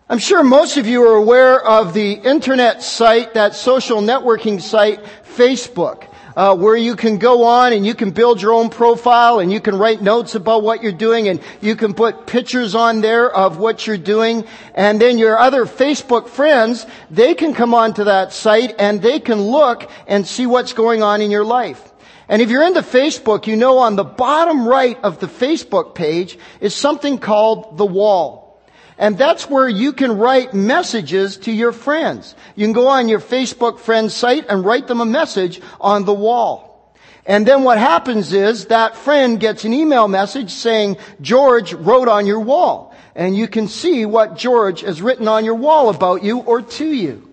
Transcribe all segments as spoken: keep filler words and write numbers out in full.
I'm sure most of you are aware of the internet site, that social networking site, Facebook, uh, where you can go on and you can build your own profile and you can write notes about what you're doing and you can put pictures on there of what you're doing. And then your other Facebook friends, they can come onto that site and they can look and see what's going on in your life. And if you're into Facebook, you know on the bottom right of the Facebook page is something called the wall. And that's where you can write messages to your friends. You can go on your Facebook friend site and write them a message on the wall. And then what happens is that friend gets an email message saying, George wrote on your wall. And you can see what George has written on your wall about you or to you.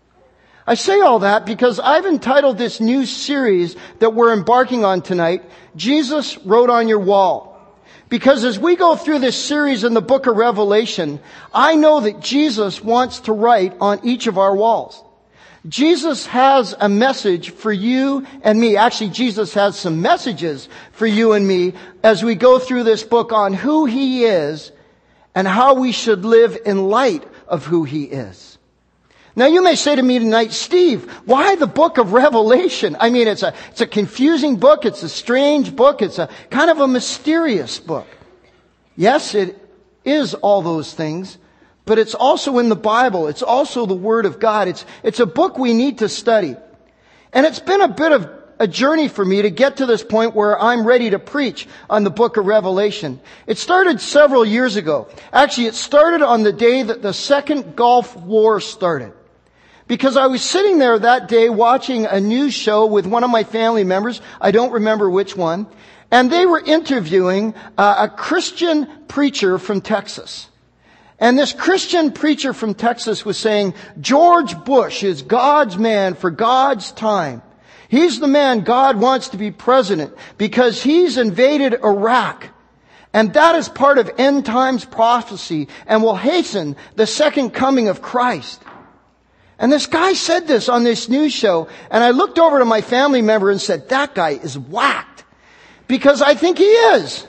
I say all that because I've entitled this new series that we're embarking on tonight, Jesus Wrote on Your Wall. Because as we go through this series in the book of Revelation, I know that Jesus wants to write on each of our walls. Jesus has a message for you and me. Actually, Jesus has some messages for you and me as we go through this book on who He is and how we should live in light of who He is. Now you may say to me tonight, Steve, why the book of Revelation? I mean, it's a, it's a confusing book. It's a strange book. It's a kind of a mysterious book. Yes, it is all those things, but it's also in the Bible. It's also the Word of God. It's, it's a book we need to study. And it's been a bit of a journey for me to get to this point where I'm ready to preach on the book of Revelation. It started several years ago. Actually, it started on the day that the Second Gulf War started. Because I was sitting there that day watching a news show with one of my family members. I don't remember which one. And they were interviewing uh, a Christian preacher from Texas. And this Christian preacher from Texas was saying, George Bush is God's man for God's time. He's the man God wants to be president because he's invaded Iraq. And that is part of end times prophecy and will hasten the second coming of Christ. And this guy said this on this news show, and I looked over to my family member and said, that guy is whacked. Because I think he is.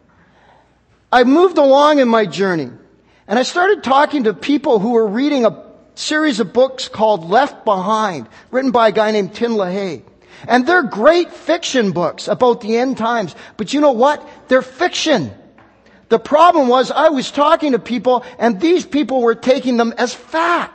I moved along in my journey, and I started talking to people who were reading a series of books called Left Behind, written by a guy named Tim LaHaye. And they're great fiction books about the end times. But you know what? They're fiction. The problem was I was talking to people, and these people were taking them as fact.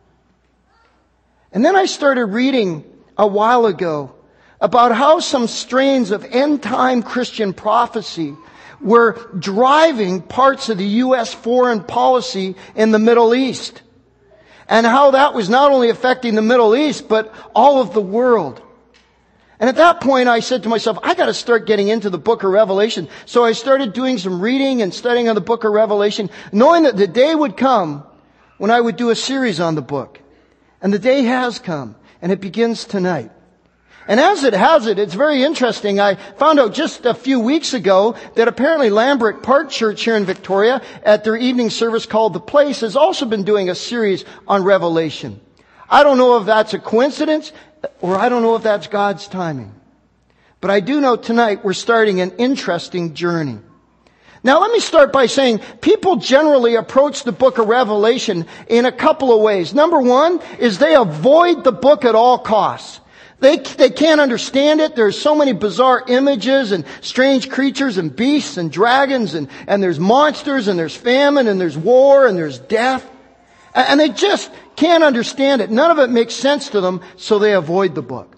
And then I started reading a while ago about how some strains of end-time Christian prophecy were driving parts of the U S foreign policy in the Middle East. And how that was not only affecting the Middle East, but all of the world. And at that point I said to myself, I got to start getting into the book of Revelation. So I started doing some reading and studying on the book of Revelation, knowing that the day would come when I would do a series on the book. And the day has come, and it begins tonight. And as it has it, it's very interesting. I found out just a few weeks ago that apparently Lambert Park Church here in Victoria, at their evening service called The Place, has also been doing a series on Revelation. I don't know if that's a coincidence, or I don't know if that's God's timing. But I do know tonight we're starting an interesting journey. Now let me start by saying people generally approach the book of Revelation in a couple of ways. Number one is they avoid the book at all costs. They, they can't understand it. There's so many bizarre images and strange creatures and beasts and dragons and, and there's monsters and there's famine and there's war and there's death. And they just can't understand it. None of it makes sense to them, so they avoid the book.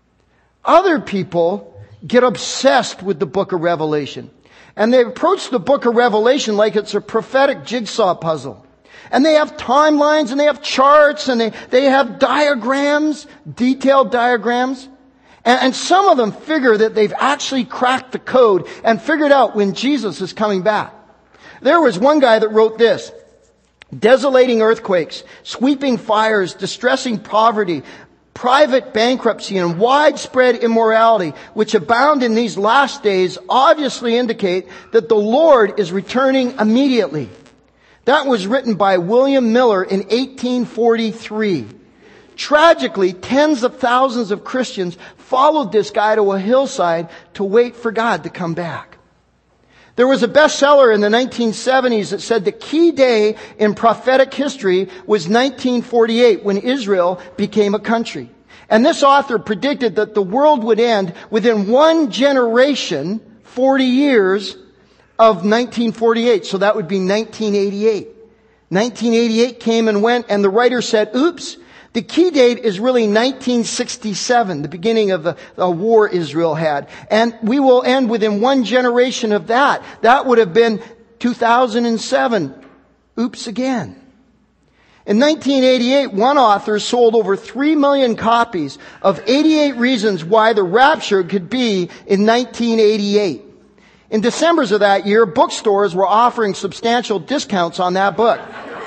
Other people get obsessed with the book of Revelation. And they approach the book of Revelation like it's a prophetic jigsaw puzzle. And they have timelines and they have charts and they, they have diagrams, detailed diagrams. And, and some of them figure that they've actually cracked the code and figured out when Jesus is coming back. There was one guy that wrote this: desolating earthquakes, sweeping fires, distressing poverty, private bankruptcy and widespread immorality, which abound in these last days, obviously indicate that the Lord is returning immediately. That was written by William Miller in eighteen forty-three. Tragically, tens of thousands of Christians followed this guy to a hillside to wait for God to come back. There was a bestseller in the nineteen seventies that said the key day in prophetic history was nineteen forty-eight, when Israel became a country. And this author predicted that the world would end within one generation, forty years, of nineteen forty-eight. So that would be nineteen eighty-eight. nineteen eighty-eight came and went, and the writer said, oops, the key date is really nineteen sixty-seven, the beginning of the, the war Israel had. And we will end within one generation of that. That would have been two thousand seven. Oops again. In nineteen eighty-eight, one author sold over three million copies of eighty-eight Reasons Why the Rapture Could Be in nineteen eighty-eight. In December's of that year, bookstores were offering substantial discounts on that book.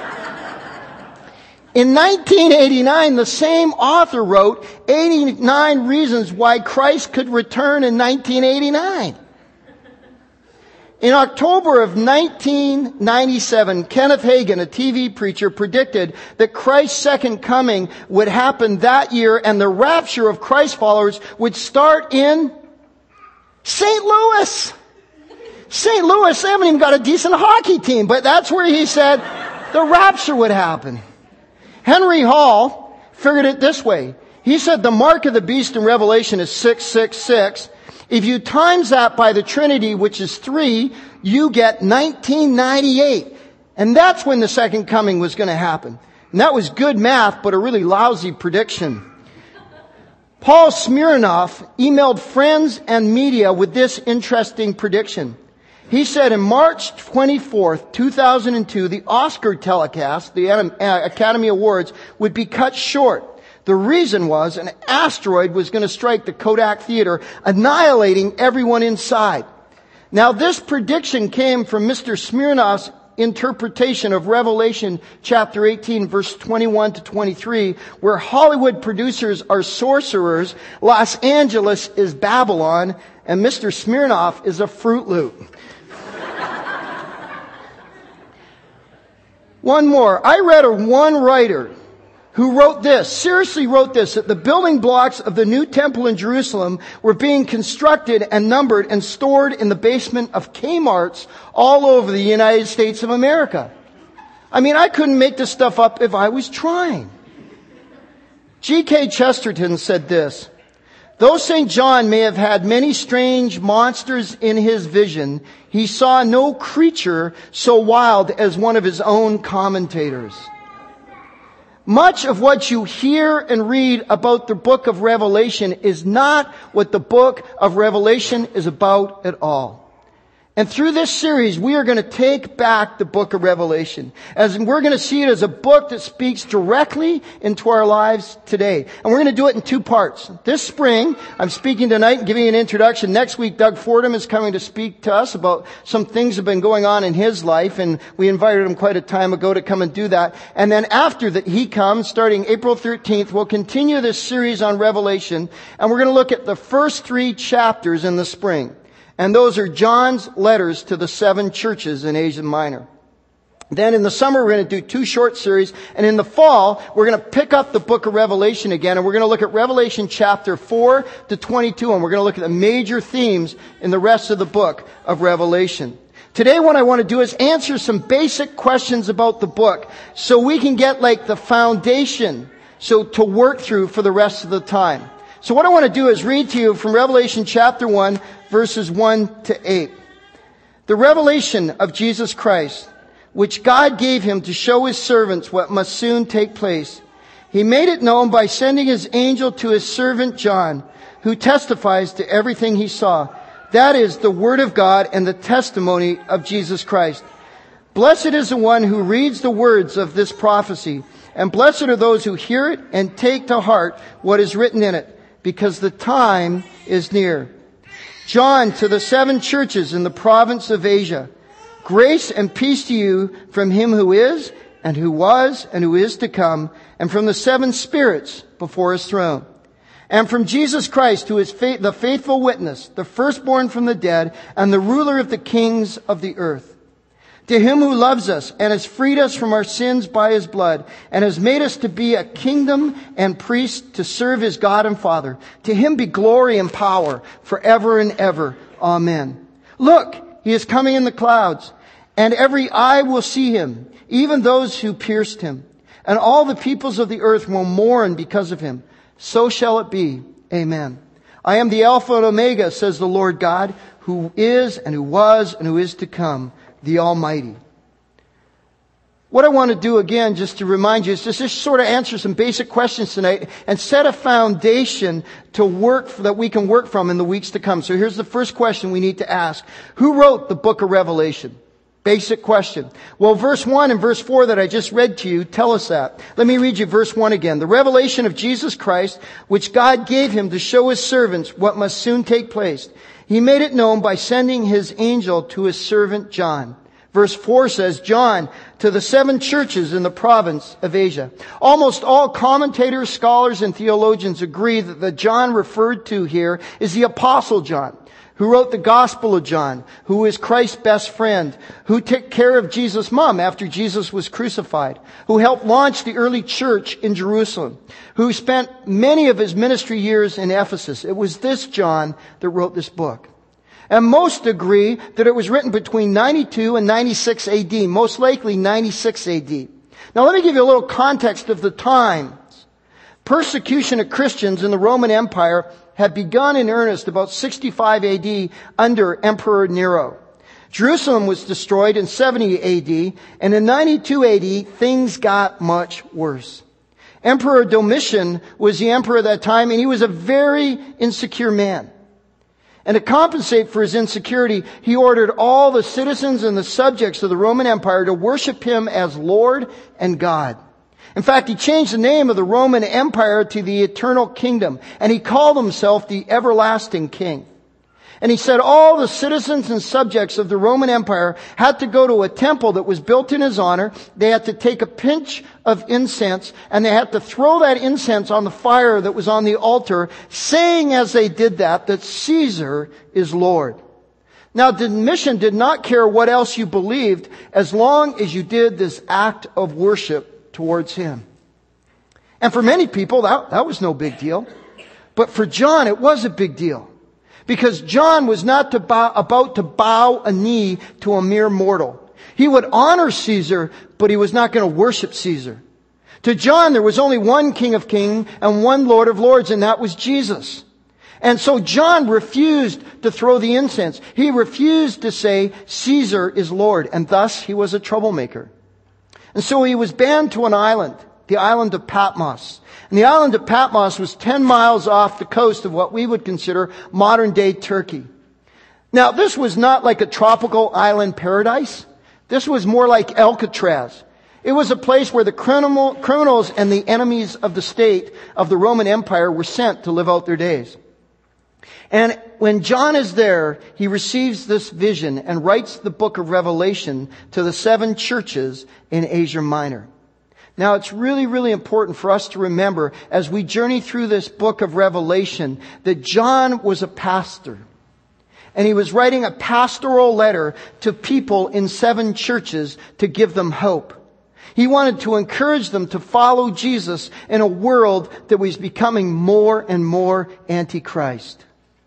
In nineteen eighty-nine, the same author wrote eighty-nine Reasons Why Christ Could Return in nineteen eighty-nine. In October of nineteen ninety-seven, Kenneth Hagin, a T V preacher, predicted that Christ's second coming would happen that year and the rapture of Christ followers would start in Saint Louis. Saint Louis, they haven't even got a decent hockey team, but that's where he said the rapture would happen. Henry Hall figured it this way. He said the mark of the beast in Revelation is six six six. If you times that by the Trinity, which is three, you get nineteen ninety-eight. And that's when the second coming was going to happen. And that was good math, but a really lousy prediction. Paul Smirnoff emailed friends and media with this interesting prediction. He said in March twenty-fourth, two thousand two, the Oscar telecast, the Academy Awards, would be cut short. The reason was an asteroid was going to strike the Kodak Theater, annihilating everyone inside. Now, this prediction came from Mister Smirnoff's interpretation of Revelation chapter eighteen, verse twenty-one to twenty-three, where Hollywood producers are sorcerers, Los Angeles is Babylon, and Mister Smirnoff is a Fruit Loop. One more. I read of one writer who wrote this, seriously wrote this, that the building blocks of the new temple in Jerusalem were being constructed and numbered and stored in the basement of Kmart's all over the United States of America. I mean, I couldn't make this stuff up if I was trying. G K Chesterton said this, though Saint John may have had many strange monsters in his vision, he saw no creature so wild as one of his own commentators. Much of what you hear and read about the book of Revelation is not what the book of Revelation is about at all. And through this series, we are going to take back the book of Revelation. As we're going to see it as a book that speaks directly into our lives today. And we're going to do it in two parts. This spring, I'm speaking tonight and giving you an introduction. Next week, Doug Fordham is coming to speak to us about some things that have been going on in his life. And we invited him quite a time ago to come and do that. And then after that he comes, starting April thirteenth, we'll continue this series on Revelation. And we're going to look at the first three chapters in the spring. And those are John's letters to the seven churches in Asia Minor. Then in the summer, we're going to do two short series. And in the fall, we're going to pick up the book of Revelation again. And we're going to look at Revelation chapter four to twenty-two. And we're going to look at the major themes in the rest of the book of Revelation. Today, what I want to do is answer some basic questions about the book so we can get like the foundation so to work through for the rest of the time. So what I want to do is read to you from Revelation chapter one, verses one to eight. The revelation of Jesus Christ, which God gave him to show his servants what must soon take place. He made it known by sending his angel to his servant John, who testifies to everything he saw. That is the word of God and the testimony of Jesus Christ. Blessed is the one who reads the words of this prophecy, and blessed are those who hear it and take to heart what is written in it, because the time is near. John, to the seven churches in the province of Asia, grace and peace to you from him who is, and who was, and who is to come, and from the seven spirits before his throne, and from Jesus Christ, who is fa- the faithful witness, the firstborn from the dead, and the ruler of the kings of the earth. To him who loves us and has freed us from our sins by his blood and has made us to be a kingdom and priests to serve his God and Father. To him be glory and power forever and ever. Amen. Look, He is coming in the clouds, and every eye will see him, even those who pierced him. And all the peoples of the earth will mourn because of him. So shall it be. Amen. I am the Alpha and Omega, says the Lord God, who is and who was and who is to come, the Almighty. What I want to do again, just to remind you, is just, just sort of answer some basic questions tonight and set a foundation to work, that we can work from in the weeks to come. So here's the first question we need to ask. Who wrote the book of Revelation? Basic question. Well, verse one and verse four that I just read to you tell us that. Let me read you verse one again. The revelation of Jesus Christ, which God gave him to show his servants what must soon take place. He made it known by sending his angel to his servant John. Verse four says, John, to the seven churches in the province of Asia. Almost all commentators, scholars, and theologians agree that the John referred to here is the Apostle John, who wrote the Gospel of John, who is Christ's best friend, who took care of Jesus' mom after Jesus was crucified, who helped launch the early church in Jerusalem, who spent many of his ministry years in Ephesus. It was this John that wrote this book. And most agree that it was written between ninety-two and ninety-six A D, most likely ninety-six A D. Now let me give you a little context of the times. Persecution of Christians in the Roman Empire had begun in earnest about sixty-five A D under Emperor Nero. Jerusalem was destroyed in seventy A D, and in ninety-two A D, things got much worse. Emperor Domitian was the emperor at that time, and he was a very insecure man. And to compensate for his insecurity, he ordered all the citizens and the subjects of the Roman Empire to worship him as Lord and God. In fact, he changed the name of the Roman Empire to the Eternal Kingdom, and he called himself the Everlasting King. And he said all the citizens and subjects of the Roman Empire had to go to a temple that was built in his honor. They had to take a pinch of incense, and they had to throw that incense on the fire that was on the altar, saying as they did that, that Caesar is Lord. Now, Domitian did not care what else you believed, as long as you did this act of worship towards him. And for many people, that, that was no big deal. But for John, it was a big deal. Because John was not to bow, about to bow a knee to a mere mortal. He would honor Caesar, but he was not going to worship Caesar. To John, there was only one King of Kings and one Lord of Lords, and that was Jesus. And so John refused to throw the incense. He refused to say Caesar is Lord, and thus he was a troublemaker. And so he was banned to an island, the island of Patmos. And the island of Patmos was ten miles off the coast of what we would consider modern-day Turkey. Now, this was not like a tropical island paradise. This was more like Alcatraz. It was a place where the criminal, criminals and the enemies of the state of the Roman Empire were sent to live out their days. And when John is there, he receives this vision and writes the book of Revelation to the seven churches in Asia Minor. Now, it's really, really important for us to remember as we journey through this book of Revelation that John was a pastor. And he was writing a pastoral letter to people in seven churches to give them hope. He wanted to encourage them to follow Jesus in a world that was becoming more and more antichrist.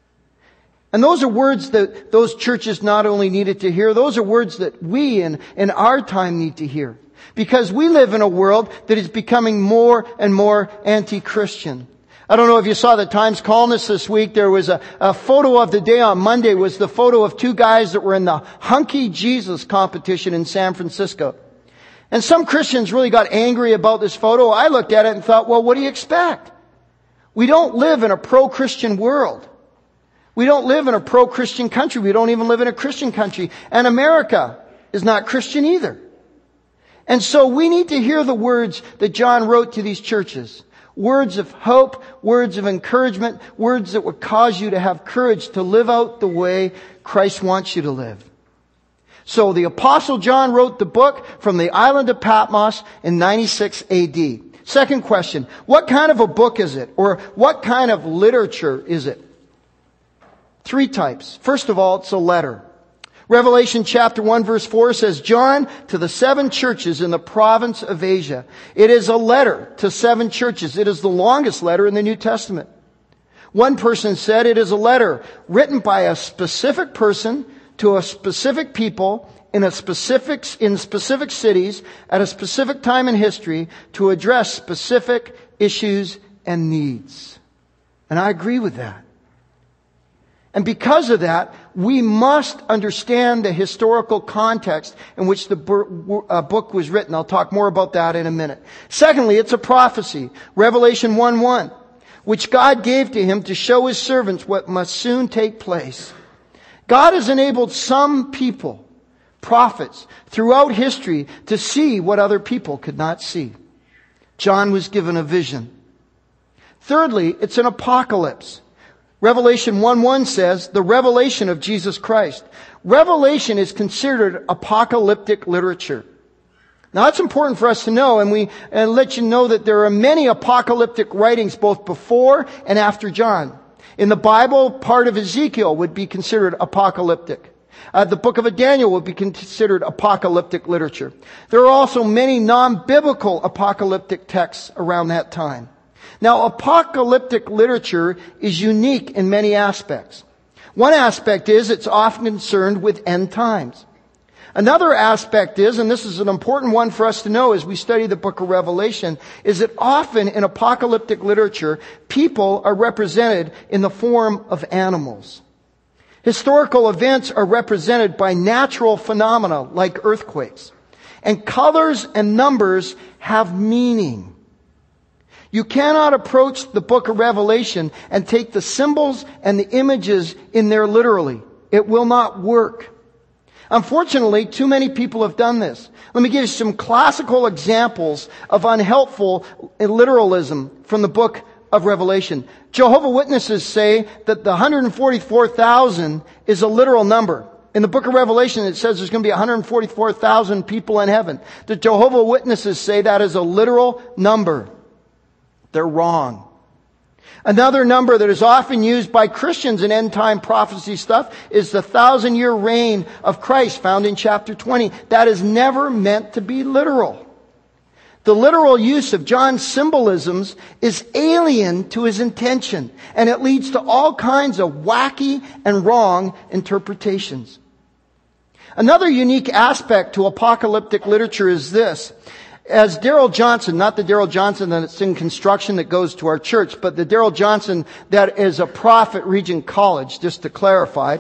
And those are words that those churches not only needed to hear, those are words that we in, in our time need to hear. Because we live in a world that is becoming more and more anti-Christian. I don't know if you saw the Times columnist this week. There was a, a photo of the day on Monday was the photo of two guys that were in the Hunky Jesus competition in San Francisco. And some Christians really got angry about this photo. I looked at it and thought, well, what do you expect? We don't live in a pro-Christian world. We don't live in a pro-Christian country. We don't even live in a Christian country. And America is not Christian either. And so we need to hear the words that John wrote to these churches. Words of hope, words of encouragement, words that would cause you to have courage to live out the way Christ wants you to live. So the Apostle John wrote the book from the island of Patmos in ninety-six A D. Second question, what kind of a book is it? Or what kind of literature is it? Three types. First of all, it's a letter. Revelation chapter one verse four says, John to the seven churches in the province of Asia. It is a letter to seven churches. It is the longest letter in the New Testament. One person said it is a letter written by a specific person to a specific people in a specific, in specific cities at a specific time in history to address specific issues and needs. And I agree with that. And because of that, we must understand the historical context in which the book was written. I'll talk more about that in a minute. Secondly, it's a prophecy. Revelation one one, which God gave to him to show his servants what must soon take place. God has enabled some people, prophets, throughout history to see what other people could not see. John was given a vision. Thirdly, it's an apocalypse. Revelation one one says, the revelation of Jesus Christ. Revelation is considered apocalyptic literature. Now that's important for us to know, and we and let you know that there are many apocalyptic writings both before and after John. In the Bible, part of Ezekiel would be considered apocalyptic. Uh, the book of Daniel would be considered apocalyptic literature. There are also many non-biblical apocalyptic texts around that time. Now, apocalyptic literature is unique in many aspects. One aspect is it's often concerned with end times. Another aspect is, and this is an important one for us to know as we study the book of Revelation, is that often in apocalyptic literature, people are represented in the form of animals. Historical events are represented by natural phenomena like earthquakes. And colors and numbers have meaning. You cannot approach the book of Revelation and take the symbols and the images in there literally. It will not work. Unfortunately, too many people have done this. Let me give you some classical examples of unhelpful literalism from the book of Revelation. Jehovah's Witnesses say that the one hundred forty-four thousand is a literal number. In the book of Revelation, it says there's going to be one hundred forty-four thousand people in heaven. The Jehovah's Witnesses say that is a literal number. They're wrong. Another number that is often used by Christians in end-time prophecy stuff is the thousand-year reign of Christ found in chapter twenty. That is never meant to be literal. The literal use of John's symbolisms is alien to his intention, and it leads to all kinds of wacky and wrong interpretations. Another unique aspect to apocalyptic literature is this. As Darrell Johnson, not the Darrell Johnson that's in construction that goes to our church, but the Darrell Johnson that is a prophet at Regent College, just to clarify,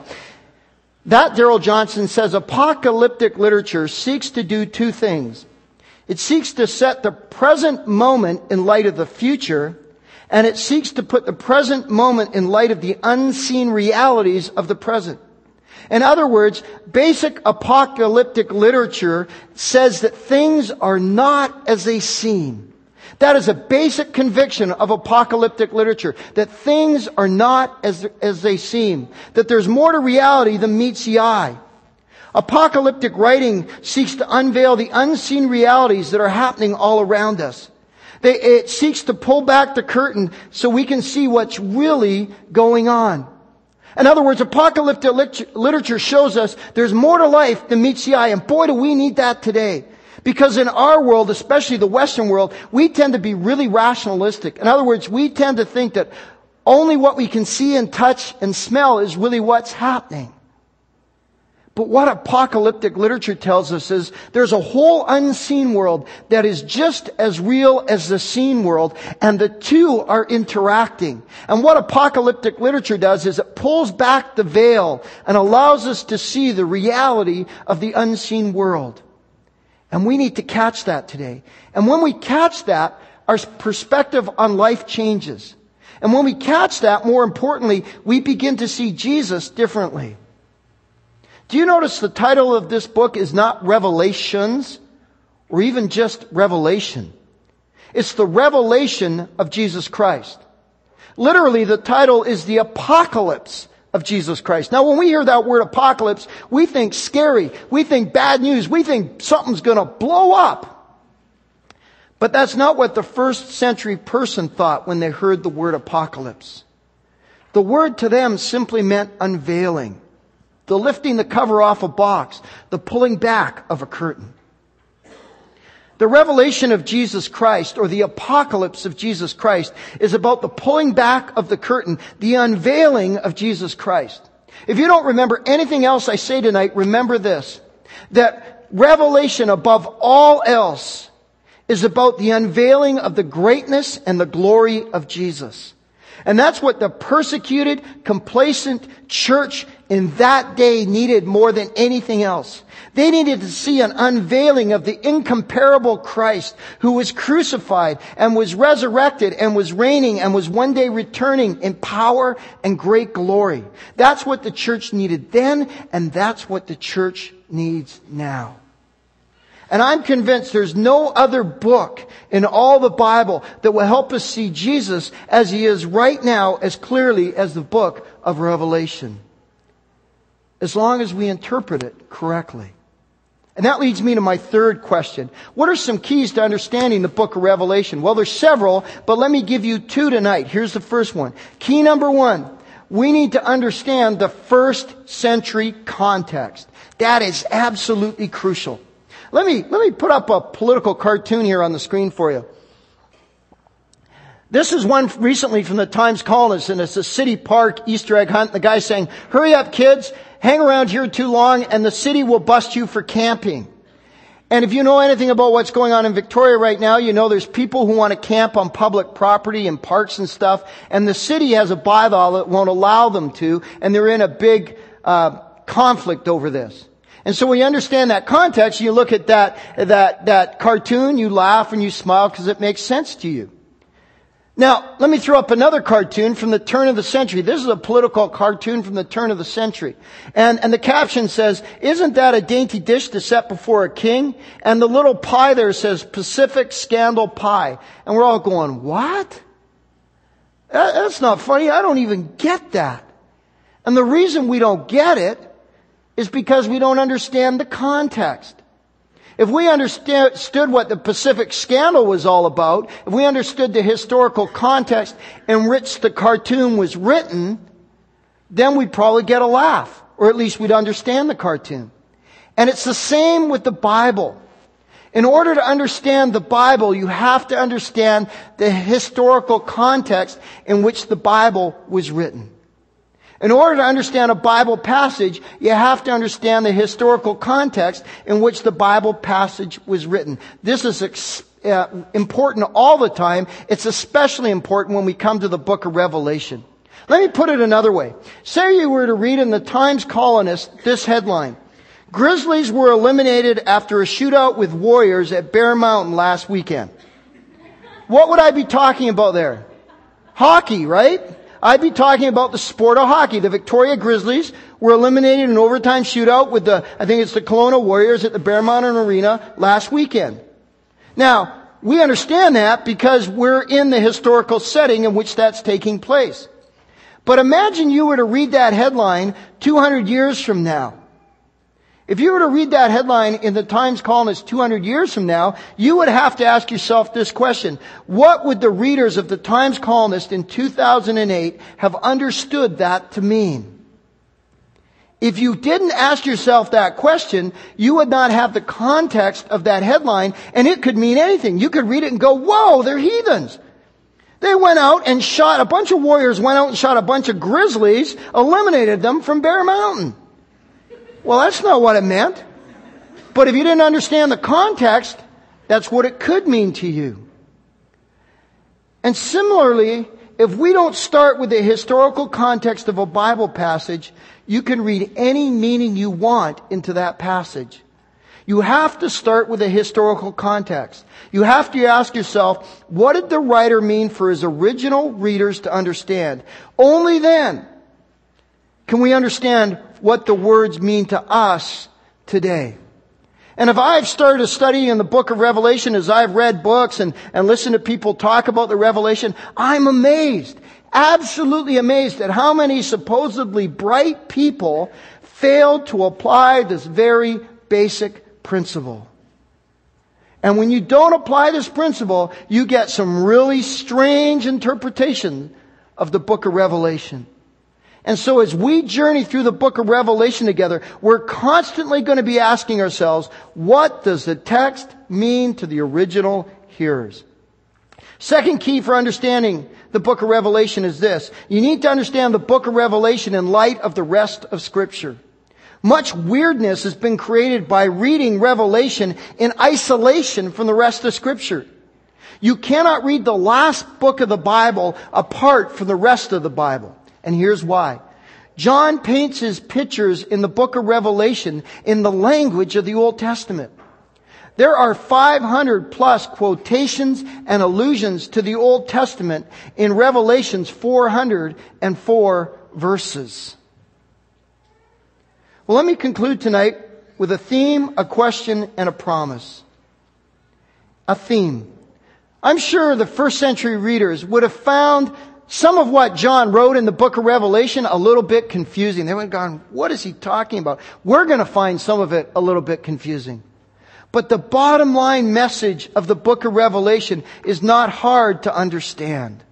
that Darrell Johnson says apocalyptic literature seeks to do two things. It seeks to set the present moment in light of the future, and it seeks to put the present moment in light of the unseen realities of the present. In other words, basic apocalyptic literature says that things are not as they seem. That is a basic conviction of apocalyptic literature, that things are not as, as they seem, that there's more to reality than meets the eye. Apocalyptic writing seeks to unveil the unseen realities that are happening all around us. They, it seeks to pull back the curtain so we can see what's really going on. In other words, apocalyptic literature shows us there's more to life than meets the eye. And boy, do we need that today. Because in our world, especially the Western world, we tend to be really rationalistic. In other words, we tend to think that only what we can see and touch and smell is really what's happening. But what apocalyptic literature tells us is there's a whole unseen world that is just as real as the seen world, and the two are interacting. And what apocalyptic literature does is it pulls back the veil and allows us to see the reality of the unseen world. And we need to catch that today. And when we catch that, our perspective on life changes. And when we catch that, more importantly, we begin to see Jesus differently. Do you notice the title of this book is not Revelations or even just Revelation? It's the revelation of Jesus Christ. Literally, the title is the apocalypse of Jesus Christ. Now, when we hear that word apocalypse, we think scary. We think bad news. We think something's going to blow up. But that's not what the first century person thought when they heard the word apocalypse. The word to them simply meant unveiling. The lifting the cover off a box, the pulling back of a curtain. The revelation of Jesus Christ, or the apocalypse of Jesus Christ, is about the pulling back of the curtain, the unveiling of Jesus Christ. If you don't remember anything else I say tonight, remember this, that Revelation above all else is about the unveiling of the greatness and the glory of Jesus. And that's what the persecuted, complacent church in that day needed more than anything else. They needed to see an unveiling of the incomparable Christ who was crucified and was resurrected and was reigning and was one day returning in power and great glory. That's what the church needed then, and that's what the church needs now. And I'm convinced there's no other book in all the Bible that will help us see Jesus as He is right now as clearly as the book of Revelation, as long as we interpret it correctly. And that leads me to my third question. What are some keys to understanding the book of Revelation? Well, there's several, but let me give you two tonight. Here's the first one. Key number one. We need to understand the first century context. That is absolutely crucial. Let me, let me put up a political cartoon here on the screen for you. This is one recently from the Times Colonist, and it's a city park Easter egg hunt. The guy's saying, hurry up kids, hang around here too long and the city will bust you for camping. And if you know anything about what's going on in Victoria right now, you know there's people who want to camp on public property and parks and stuff, and the city has a bylaw that won't allow them to, and they're in a big uh, conflict over this. And so when you understand that context, you look at that, that, that cartoon, you laugh and you smile because it makes sense to you. Now, let me throw up another cartoon from the turn of the century. This is a political cartoon from the turn of the century. And, and the caption says, isn't that a dainty dish to set before a king? And the little pie there says, Pacific Scandal Pie. And we're all going, what? That, that's not funny. I don't even get that. And the reason we don't get it is because we don't understand the context. If we understood what the Pacific Scandal was all about, if we understood the historical context in which the cartoon was written, then we'd probably get a laugh, or at least we'd understand the cartoon. And it's the same with the Bible. In order to understand the Bible, you have to understand the historical context in which the Bible was written. In order to understand a Bible passage, you have to understand the historical context in which the Bible passage was written. This is ex- uh, important all the time. It's especially important when we come to the book of Revelation. Let me put it another way. Say you were to read in the Times Colonist this headline. Grizzlies were eliminated after a shootout with Warriors at Bear Mountain last weekend. What would I be talking about there? Hockey, right? I'd be talking about the sport of hockey. The Victoria Grizzlies were eliminated in an overtime shootout with the, I think it's the Kelowna Warriors at the Bear Mountain Arena last weekend. Now, we understand that because we're in the historical setting in which that's taking place. But imagine you were to read that headline two hundred years from now. If you were to read that headline in the Times Colonist two hundred years from now, you would have to ask yourself this question. What would the readers of the Times Colonist in two thousand eight have understood that to mean? If you didn't ask yourself that question, you would not have the context of that headline, and it could mean anything. You could read it and go, whoa, they're heathens. They went out and shot, a bunch of warriors went out and shot a bunch of grizzlies, eliminated them from Bear Mountain. Well, that's not what it meant. But if you didn't understand the context, that's what it could mean to you. And similarly, if we don't start with the historical context of a Bible passage, you can read any meaning you want into that passage. You have to start with a historical context. You have to ask yourself, what did the writer mean for his original readers to understand? Only then can we understand what the words mean to us today. And if I've started a study in the book of Revelation, as I've read books and, and listened to people talk about the Revelation, I'm amazed, absolutely amazed at how many supposedly bright people failed to apply this very basic principle. And when you don't apply this principle, you get some really strange interpretation of the book of Revelation. And so as we journey through the book of Revelation together, we're constantly going to be asking ourselves, what does the text mean to the original hearers? Second key for understanding the book of Revelation is this. You need to understand the book of Revelation in light of the rest of Scripture. Much weirdness has been created by reading Revelation in isolation from the rest of Scripture. You cannot read the last book of the Bible apart from the rest of the Bible. And here's why. John paints his pictures in the book of Revelation in the language of the Old Testament. There are five hundred plus quotations and allusions to the Old Testament in Revelation's four hundred four verses. Well, let me conclude tonight with a theme, a question, and a promise. A theme. I'm sure the first century readers would have found some of what John wrote in the book of Revelation a little bit confusing. They would have gone, what is he talking about? We're going to find some of it a little bit confusing. But the bottom line message of the book of Revelation is not hard to understand.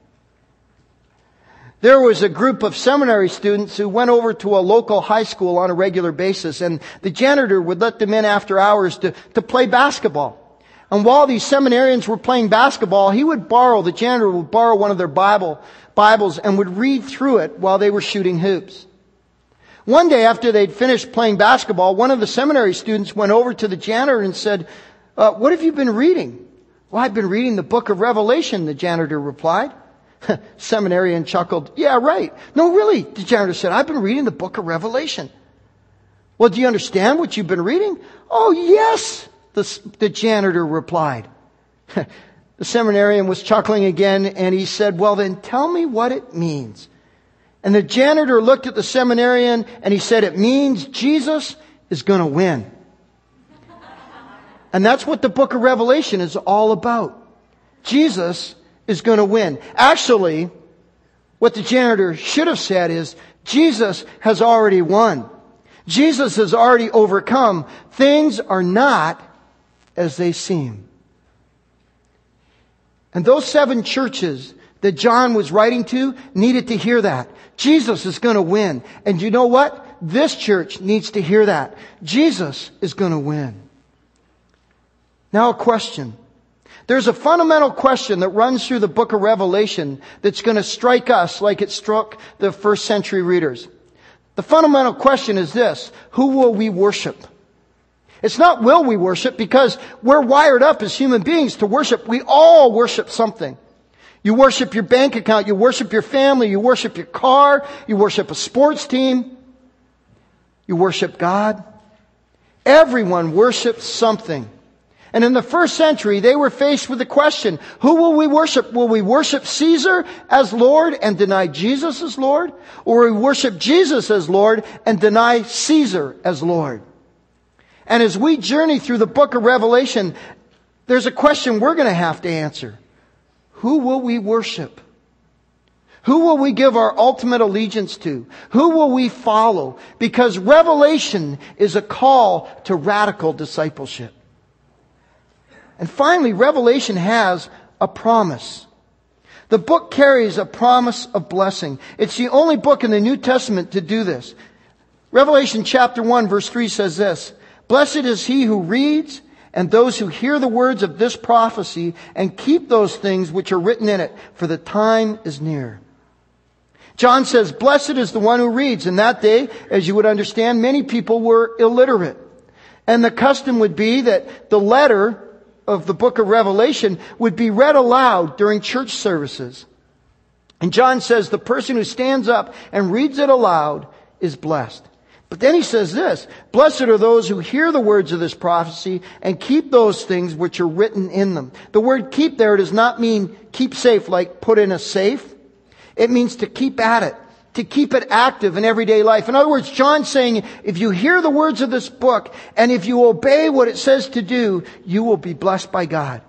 There was a group of seminary students who went over to a local high school on a regular basis, and the janitor would let them in after hours to, to play basketball. And while these seminarians were playing basketball, he would borrow, the janitor would borrow one of their Bible, Bibles and would read through it while they were shooting hoops. One day after they'd finished playing basketball, one of the seminary students went over to the janitor and said, uh, what have you been reading? Well, I've been reading the book of Revelation, the janitor replied. Seminarian chuckled, yeah, right. No, really, the janitor said, I've been reading the book of Revelation. Well, do you understand what you've been reading? Oh, yes, the, the janitor replied. The seminarian was chuckling again, and he said, well, then tell me what it means. And the janitor looked at the seminarian, and he said, it means Jesus is going to win. And that's what the book of Revelation is all about. Jesus is going to win. Actually, what the janitor should have said is, Jesus has already won. Jesus has already overcome. Things are not as they seem. And those seven churches that John was writing to needed to hear that. Jesus is going to win. And you know what? This church needs to hear that. Jesus is going to win. Now a question. There's a fundamental question that runs through the book of Revelation that's going to strike us like it struck the first century readers. The fundamental question is this: who will we worship? It's not will we worship, because we're wired up as human beings to worship. We all worship something. You worship your bank account, you worship your family, you worship your car, you worship a sports team, you worship God. Everyone worships something. And in the first century, they were faced with the question, who will we worship? Will we worship Caesar as Lord and deny Jesus as Lord? Or will we worship Jesus as Lord and deny Caesar as Lord? And as we journey through the book of Revelation, there's a question we're going to have to answer. Who will we worship? Who will we give our ultimate allegiance to? Who will we follow? Because Revelation is a call to radical discipleship. And finally, Revelation has a promise. The book carries a promise of blessing. It's the only book in the New Testament to do this. Revelation chapter one verse three says this: Blessed is he who reads and those who hear the words of this prophecy and keep those things which are written in it, for the time is near. John says, blessed is the one who reads. In that day, as you would understand, many people were illiterate. And the custom would be that the letter of the book of Revelation would be read aloud during church services. And John says the person who stands up and reads it aloud is blessed. But then he says this: blessed are those who hear the words of this prophecy and keep those things which are written in them. The word keep there does not mean keep safe, like put in a safe. It means to keep at it, to keep it active in everyday life. In other words, John's saying, if you hear the words of this book and if you obey what it says to do, you will be blessed by God.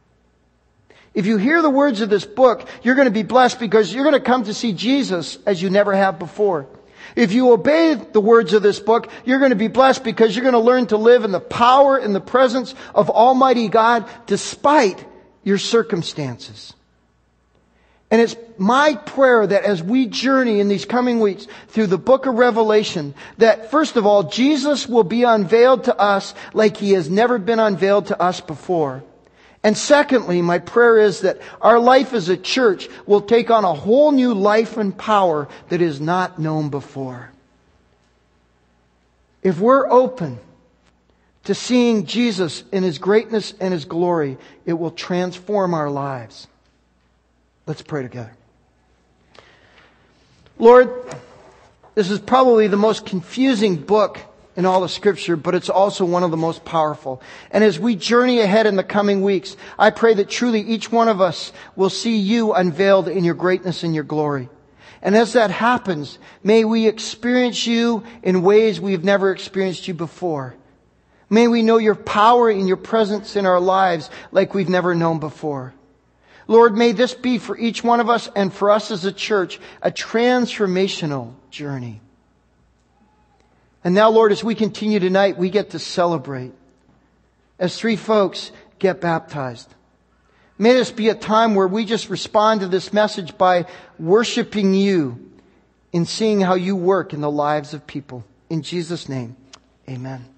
If you hear the words of this book, you're going to be blessed because you're going to come to see Jesus as you never have before. If you obey the words of this book, you're going to be blessed because you're going to learn to live in the power and the presence of Almighty God despite your circumstances. And it's my prayer that as we journey in these coming weeks through the book of Revelation, that first of all, Jesus will be unveiled to us like He has never been unveiled to us before. And secondly, my prayer is that our life as a church will take on a whole new life and power that is not known before. If we're open to seeing Jesus in His greatness and His glory, it will transform our lives. Let's pray together. Lord, this is probably the most confusing book in all of Scripture, but it's also one of the most powerful. And as we journey ahead in the coming weeks, I pray that truly each one of us will see You unveiled in Your greatness and Your glory. And as that happens, may we experience You in ways we've never experienced You before. May we know Your power and Your presence in our lives like we've never known before. Lord, may this be for each one of us and for us as a church a transformational journey. And now, Lord, as we continue tonight, we get to celebrate as three folks get baptized. May this be a time where we just respond to this message by worshiping You and seeing how You work in the lives of people. In Jesus' name, amen.